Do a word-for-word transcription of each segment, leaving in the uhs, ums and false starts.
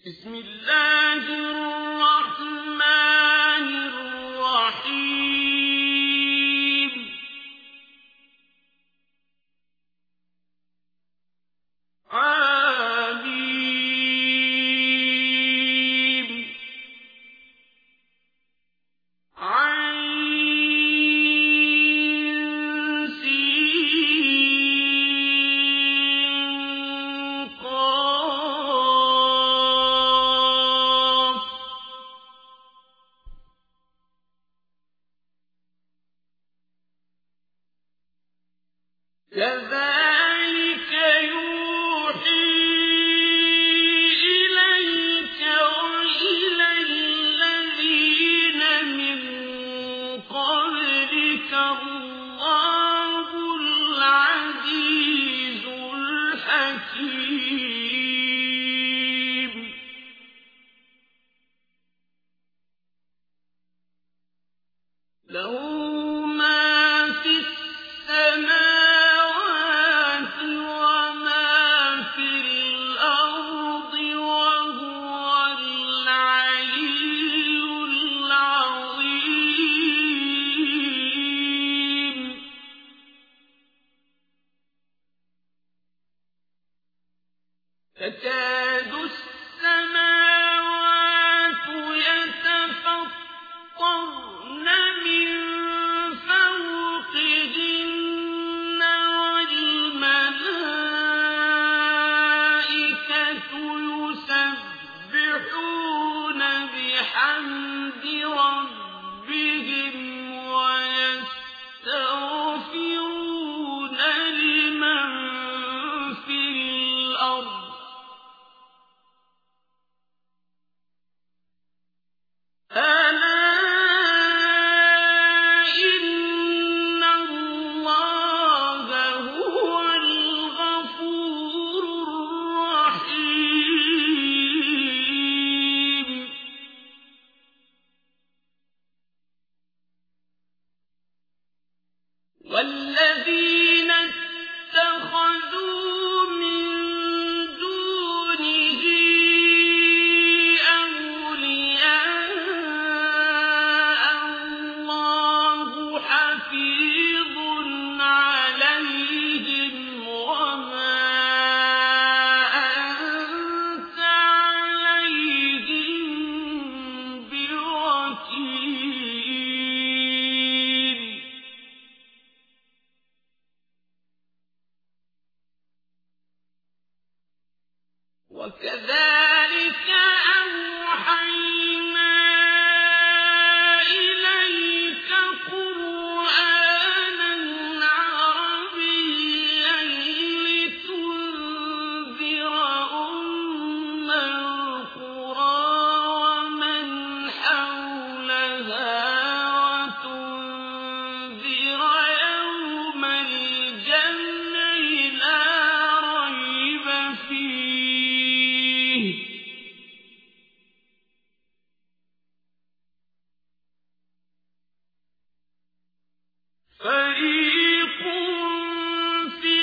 بسم الله الرحمن الرحيم آمين عين سين قاف كذلك يوحي إليك وإلى الذين من قبلك الله العزيز الحكيم له ما في السماوات وما في الأرض وهو العلي العظيم تكاد السماوات يتفطرن من فوقهن والملائكة يسبحون بحمد ربهم ويستغفرون لمن في الأرض ألا إن الله هو الغفور الرحيم والذين اتخذوا من دونه أولياء الله حفيظ عليهم وما أنت عليهم بوكيل وكذلك أوحينا إليك قرآنا عربيا لتنذر أم القرى ومن حولها وتنذر يوم الجمع لا ريب فيه فريق في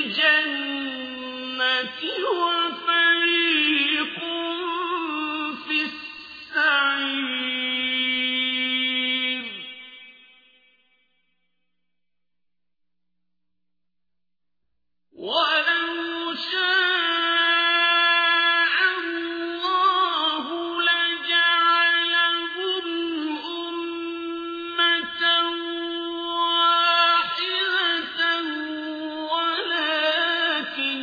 الجنة وفريق في السعير ولو شاء الله لجعلهم أمة واحدة ولكن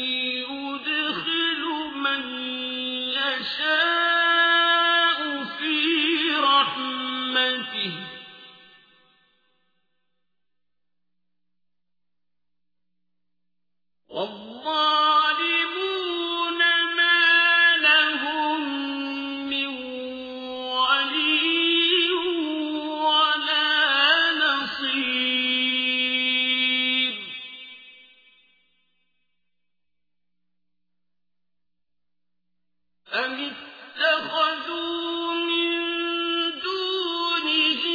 يدخل من يشاء في رحمته والظالمون ما لهم من ولي ولا نصير أم اتخذوا من دونه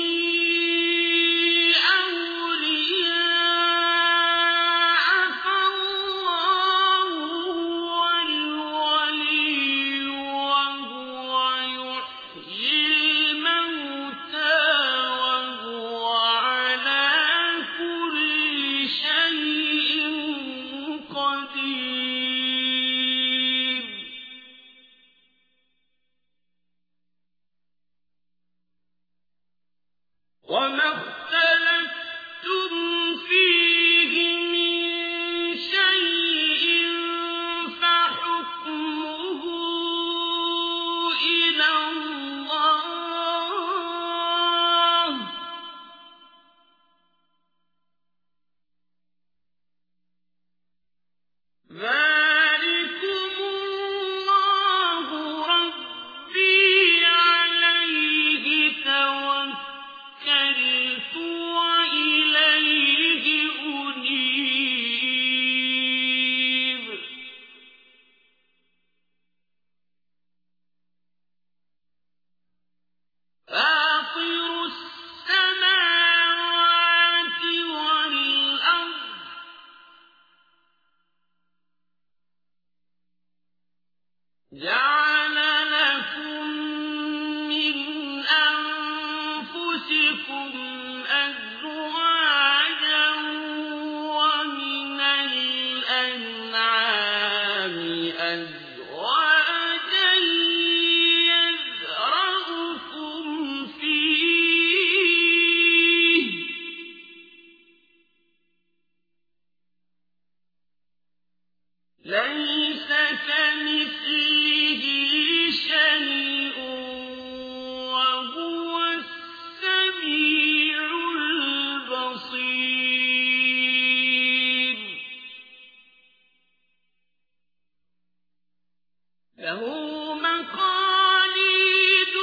أولياء فالله هو الولي جعل لكم من أنفسكم أزواجا ومن الأنعام أزواجا يذرأكم فيه ليس كمثله شيء وهو السميع البصير له مقاليد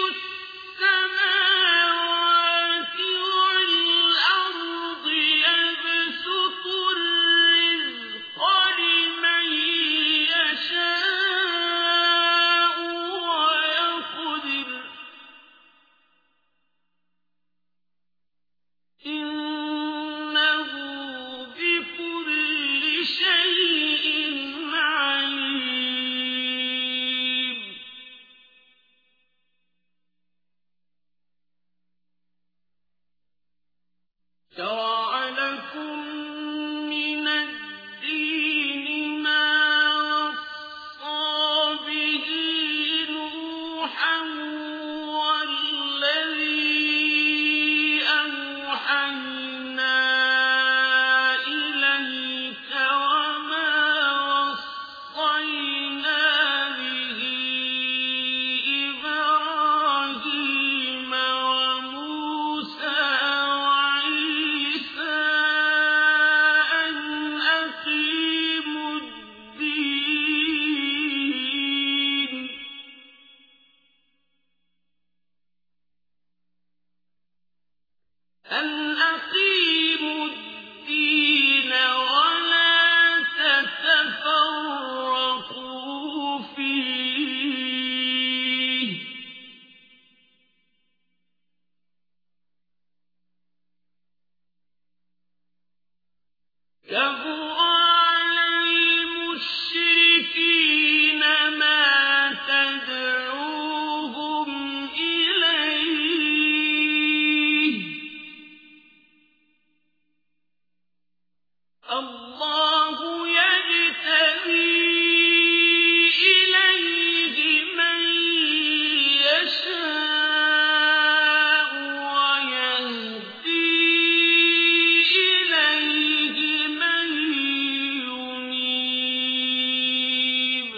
السماوات والأرض يبسط الرزق لمن يشاء ويقدر إنه بكل شيء عليم شرع لكم من الدين ما وصى به نوحا والذي أوحينا إليك وما وصينا به إبراهيم وموسى وعيسى أن أقيموا الدين أن أقيموا الدين ولا تتفرقوا فيه كبر على المشركين ما تدعوهم إليه الله يجتبي إليه من يشاء ويهدي إليه من ينيب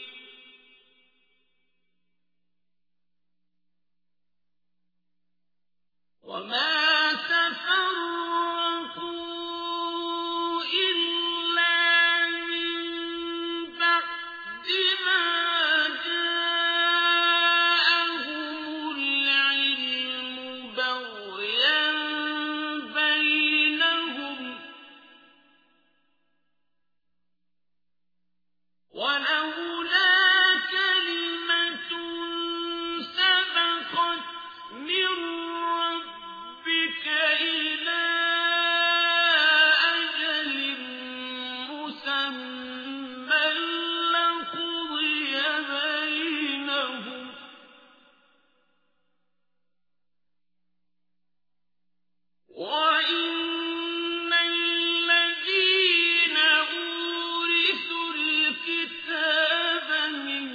وما تفرقوا إلا من بعد ما جاءهم العلم بغيا بينهم ولولا كلمة سبقت من ربك إلى أجل مسمى لقضي بينهم وإن الذين أورثوا الكتاب من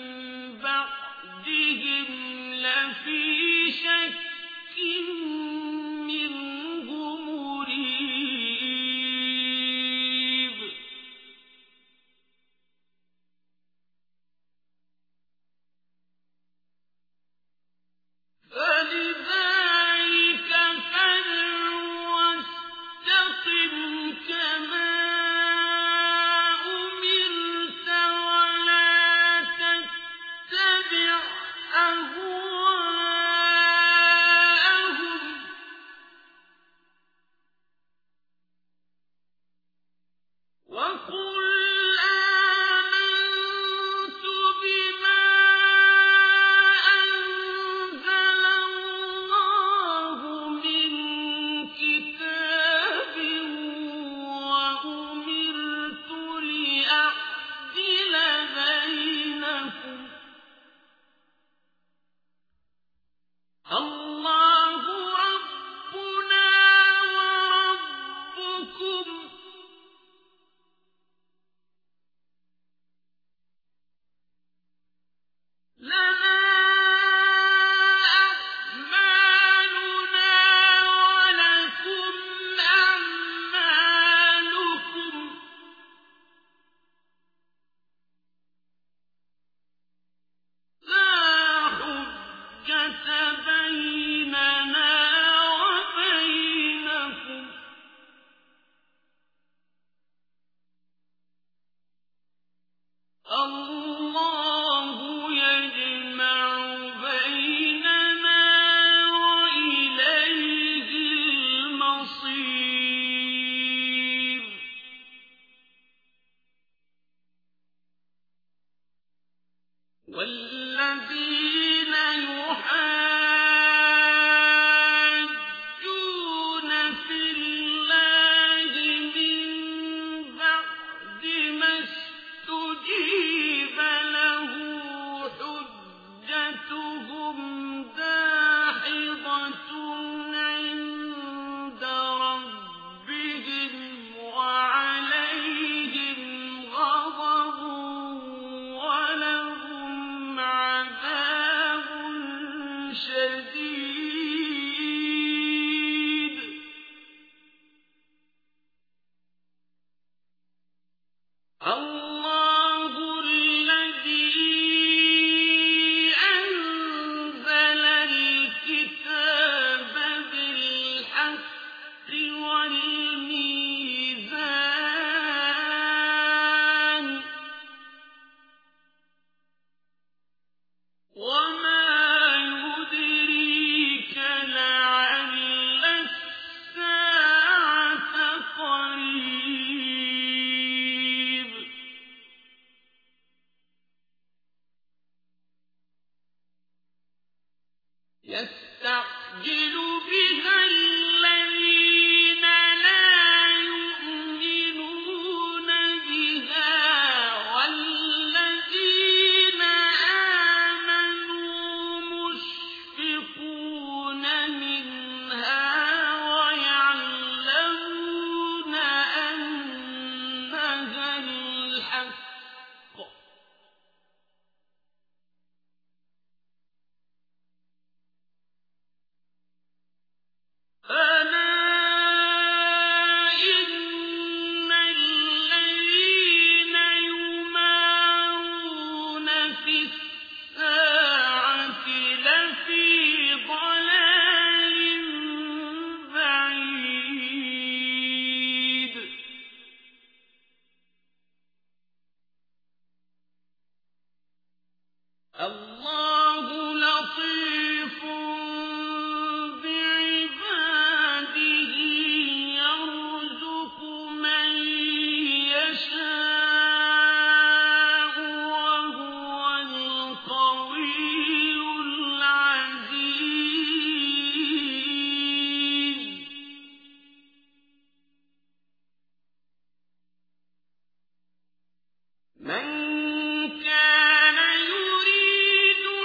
بعدهم لفي شك منه مريب فلذلك فادع واستقم كما أمرت ولا تتبع أهواءهم والذين يحاجون في الله من بعد ما استجيب له حجتهم داحضة عند ربهم وعليهم غضب ولهم عذاب شديد. الله الذي أنزل الكتاب بالحق والميزان وما يدريك لعل الساعة قريب. يستعجل بها الذين لا يؤمنون بها والذين آمنوا مشفقون منها ويعلمون أنها الحق. ألا إن الذين يمارون في الساعة لفي ضلال بعيد. الله لطيف بعباده يرزق من يشاء وهو القوي العزيز. من كان يريد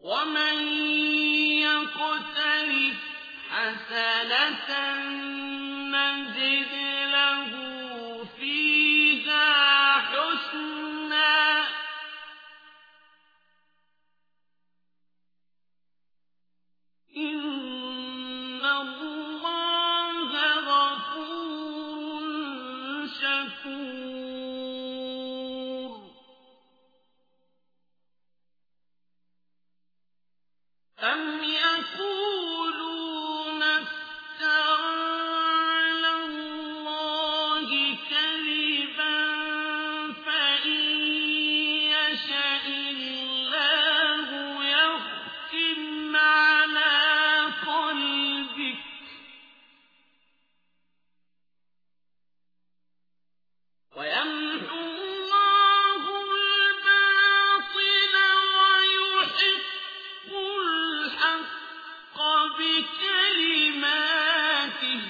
ومن يقترف حسنة نزد له فيها حسنا إن الله غفور شكور أم يقولون افترى على الله كذبا فإن يشأ الله يختم على قلبك ويمحو الله الباطل ويحق الحق بكلماته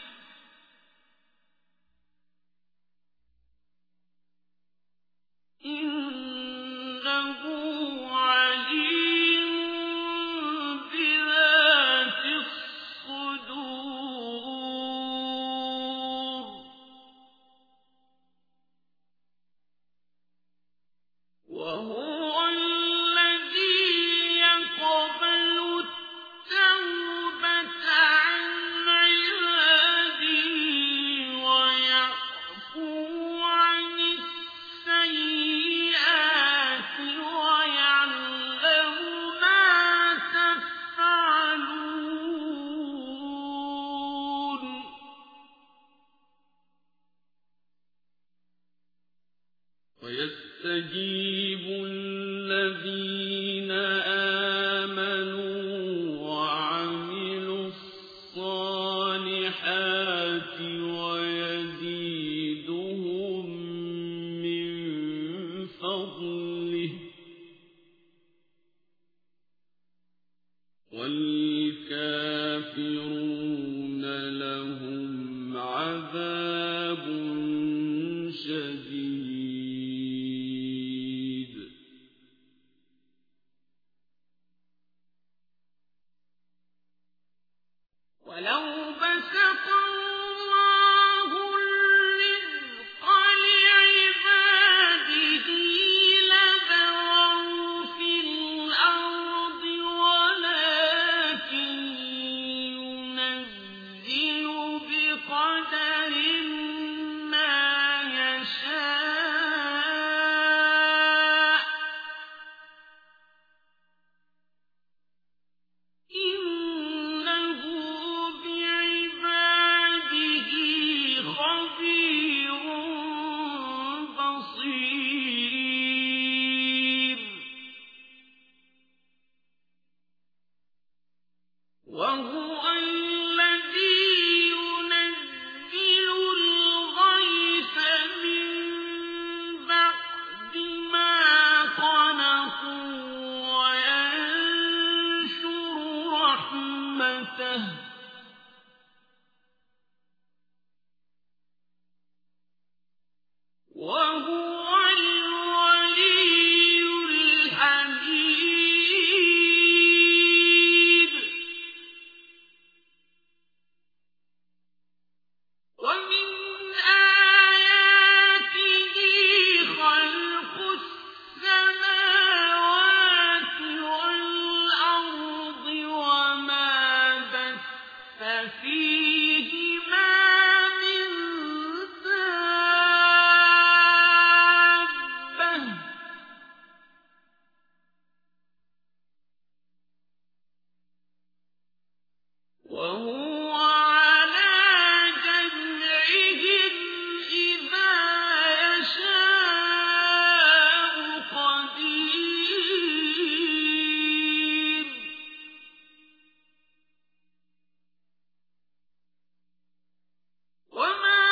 إنه عليم بذات الصدور وهو الذي يقبل التوبة عن عباده ويعفو عن السيئات ويعلم ما تفعلون ويستجيب الذين آمنوا وعملوا الصالحات ويزيدهم من فضله والكافرون لهم عذاب شديد ولو بسط الله الرزق لعباده لبغوا في الأرض ولكن ينزل بقدر ما يشاء إنه بعباده خبير بصير وهو الذي ينزل الغيث من بعد ما قنطوا وينشر رحمته وهو الولي الحميد ومن آياته خلق السماوات والأرض وما بث فيهما من دابة وهو على جمعهم إذا يشاء قدير وما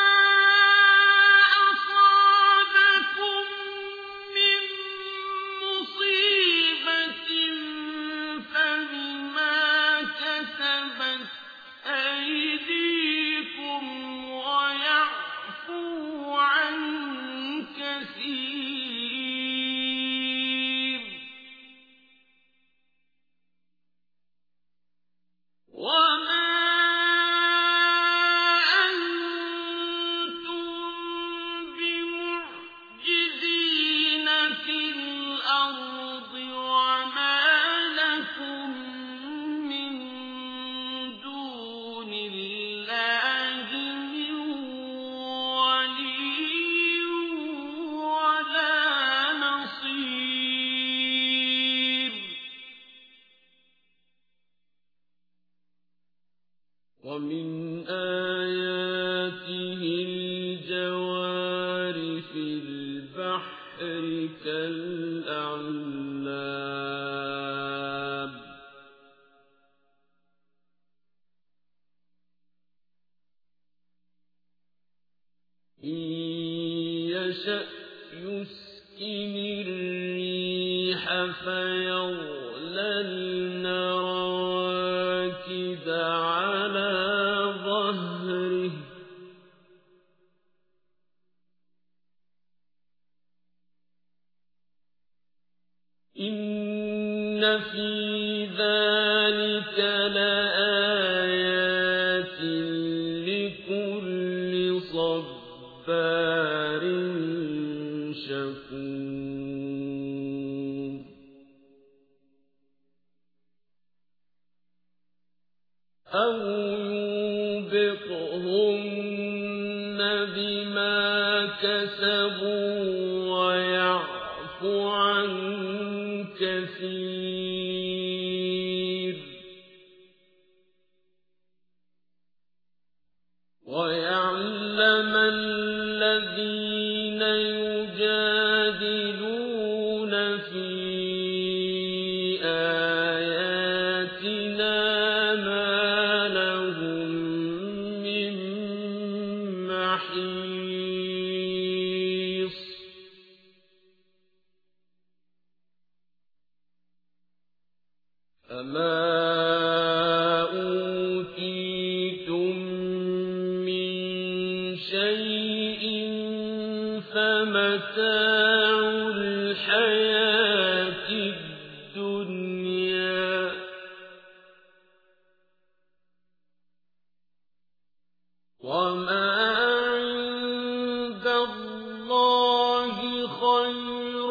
أصابكم من مصيبة فبما كسبت ومن آياته الجوار في البحر كالأعلام إن يشأ يسكن الريح فيظللن رواكد على ظهره إن في ذلك لآيات لكل صبار شكور أو يوبقهن بما كسبوا ويعفو عن كثير ويعلم الذين يجادلون في آياتنا ما لهم من محيص فما أوتيتم من شيء فمتاع الحياة الدنيا وما عند الله خير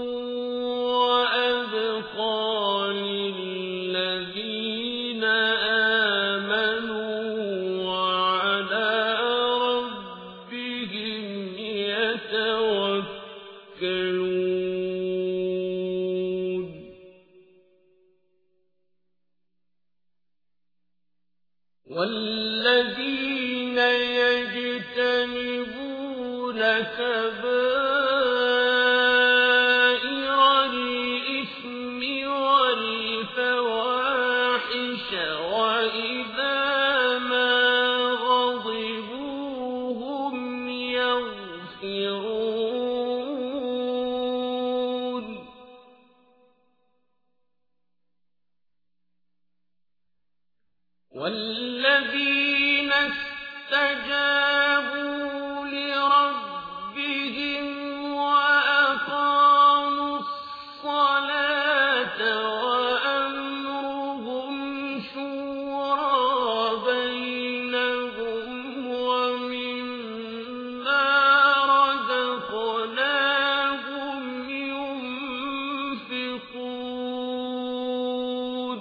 وأبقى للذين آمنوا وعلى ربهم يتوكلون والذين يجتنبون كبائر الإثم والفواحش وإذا ما غضبوا هم يغفرون والذين استجابوا لربهم وأقاموا الصلاة وأمرهم شورى بينهم ومما رزقناهم ينفقون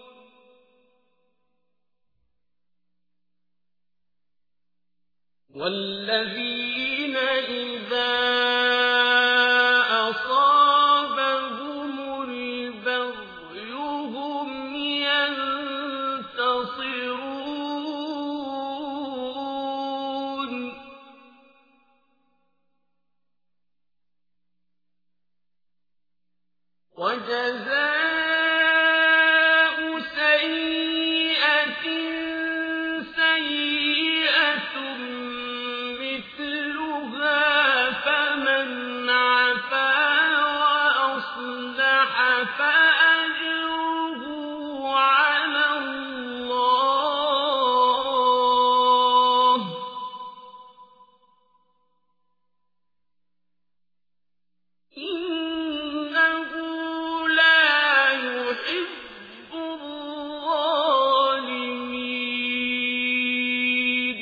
والذين إذا أصابهم البغي هم ينتصرون وجزاء سيئة سيئة مثلها فمن عفا وأصلح فأجره على الله إنه لا يحب الظالمين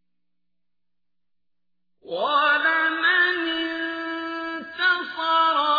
ولمن انتصر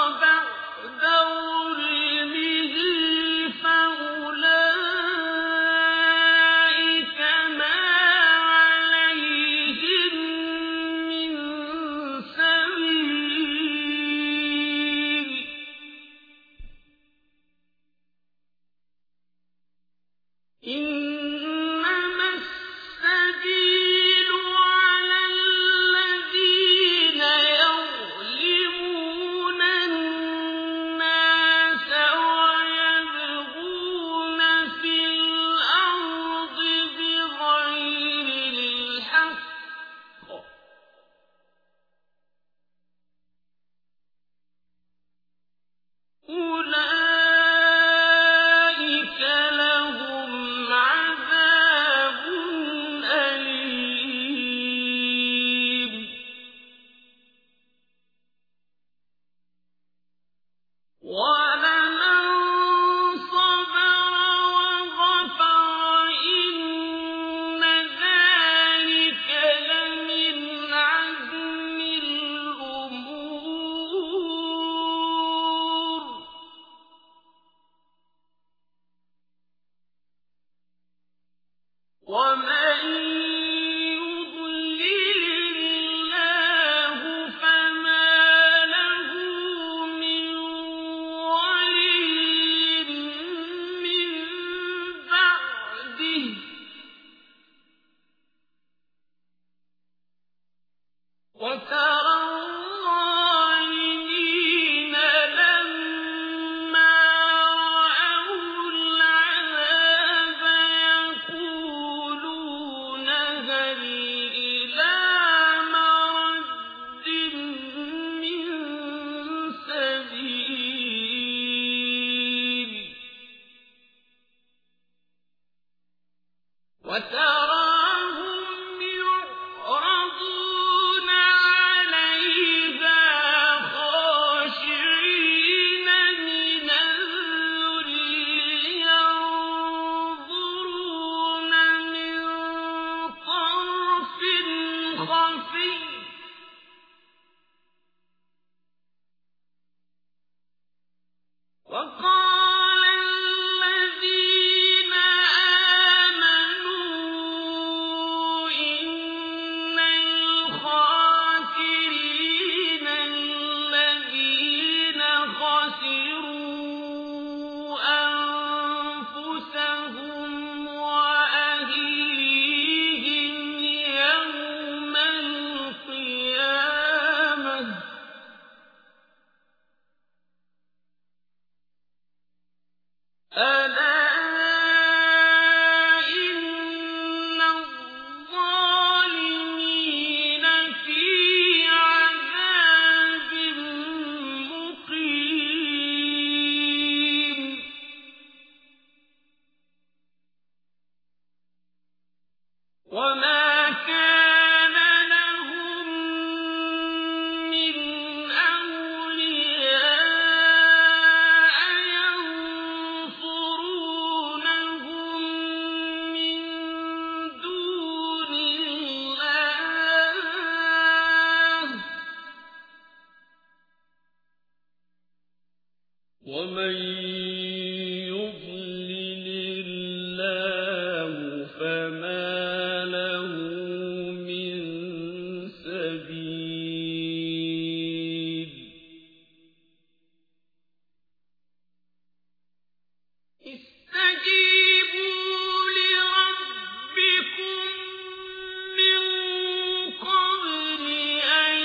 وقال الذين آمنوا إن الخاسرين الذين خسروا أنفسهم وأهليهم يوم القيامة ألا إن الظالمين في عذاب مقيم وما كان لهم من أولياء ينصرونهم من دون الله ومن يضلل الله فما له من سبيل استجيبوا لربكم من قبل أن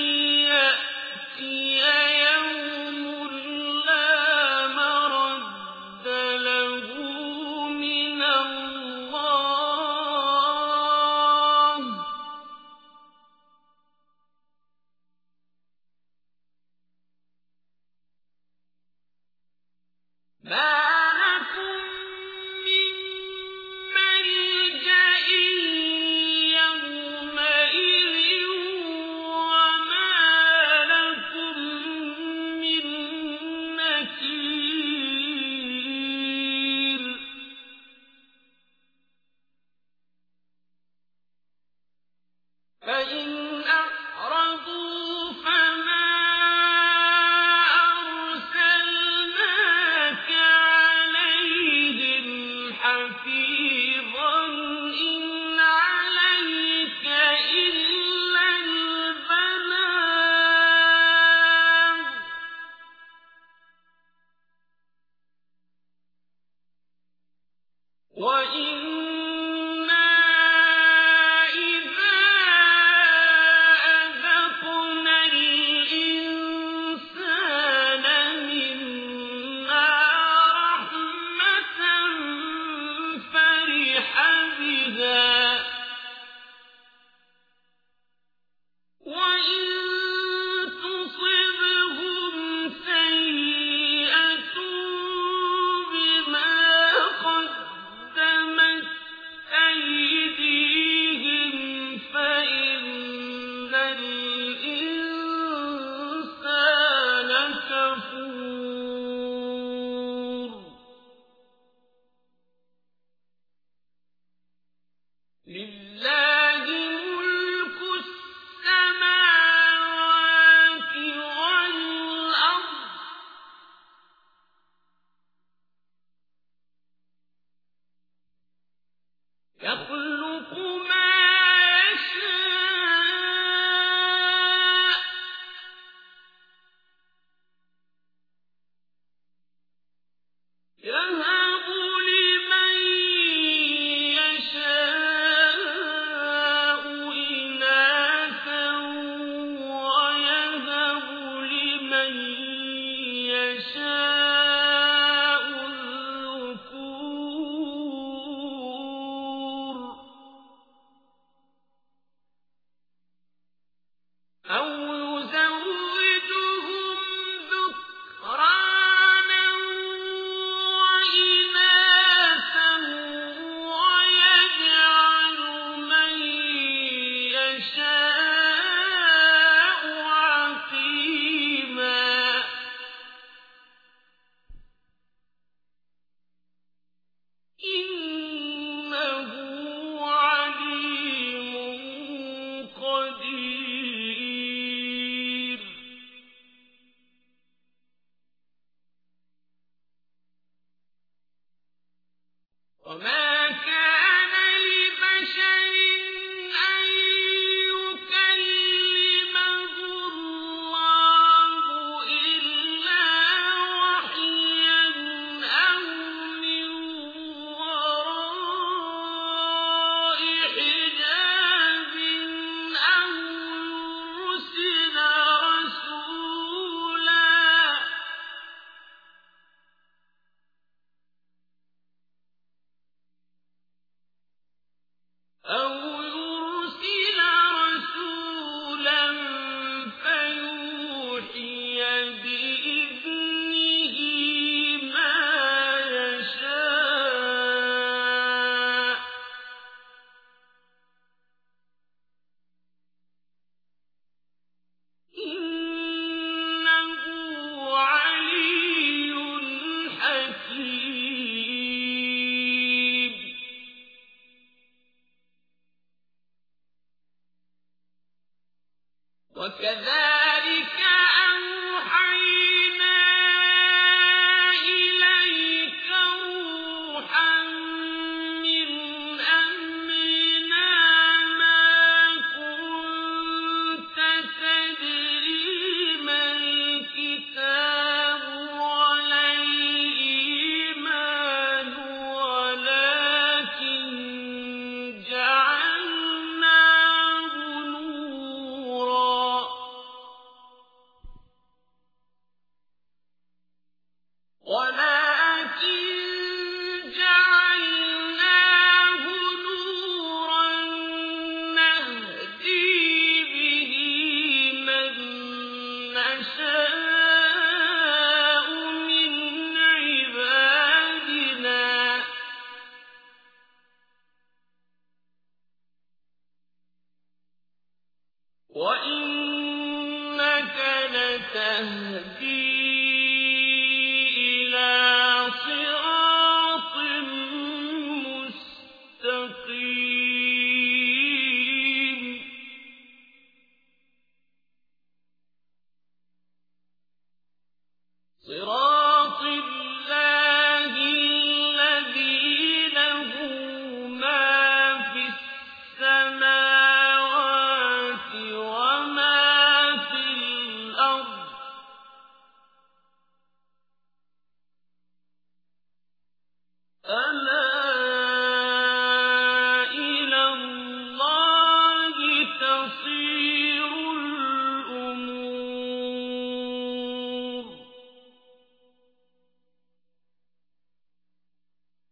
يأتي يوم لا مرد له من الله ما لكم من ملجأ يومئذ وما لكم من نكير فإن أعرضوا فما أرسلناك عليهم حفيظا إن عليك إلا البلاغ وإنا إذا أذقنا الإنسان منا رحمة فرح بها وإن تصبهم سيئة بما قدمت أيديهم فإن الإنسان كفور لله ملك السماوات والأرض يخلق ما يشاء يهب لمن يشاء إناثا ويهب لمن يشاء الذكور أو يزوجهم ذكرانا وإناثا ويجعل من يشاء عقيما وما كان لبشر أن يكلمه الله إلا وحيا أو من وراء حجاب أو يرسل رسولا أو يرسل رسولا فيوحي بإذنه ما يشاء إنه علي حكيم وكذلك أوحينا إليك روحا من أمرنا ما كنت تدري ما الكتاب ولا الإيمان ولكن جعلناه نورا ولكن جعلناه نورا نهدي به من نشاء من عبادنا وإنك لتهدي إلى صراط مستقيم صراط الله الذي له ما في السماوات وما في الأرض ألا